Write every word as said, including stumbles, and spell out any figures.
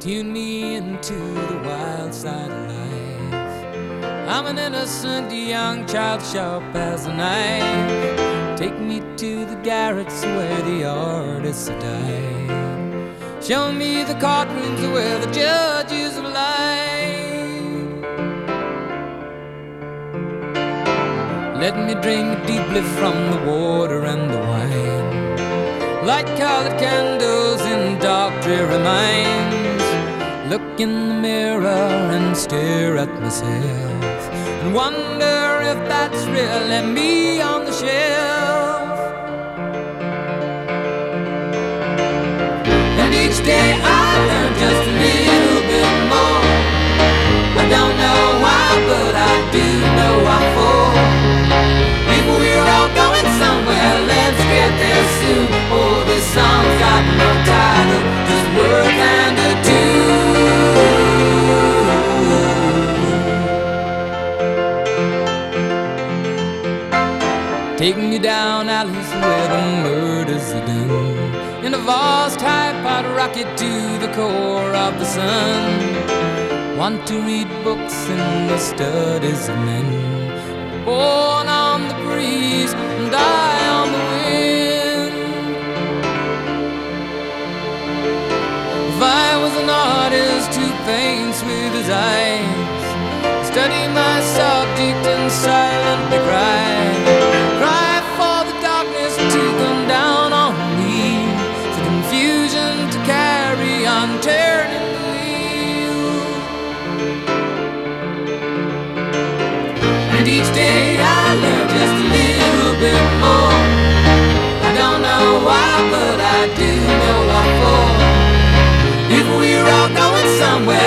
Tune me into the wild side of life. I'm an innocent young child, sharp as a knife. Take me to the garrets where the artists have died. Show me the courtrooms where the judges have lied. Let me drink deeply from the water and the wine. Light colored candles in dark dreary minds. Look in the mirror and stare at myself, and wonder if that's really me on the shelf. And each day I learn just a little bit more. I don't know why, but I do know I'm for. If we're all going somewhere, let's get there soon. Oh, this song's got no title, just words and a tune. Take me down alleys where the murders are done, in a vast high-powered rocket to the core of the sun. Want to read books in the studies of men, born on the breeze and die on the wind. If I was an artist who paints with his eyes, study my subject and silently cry. Cry for the darkness to come down on me, for confusion to carry on turning the wheel. And each day I learn just a little bit more. I don't know why, but I do know what for. If we're all going somewhere,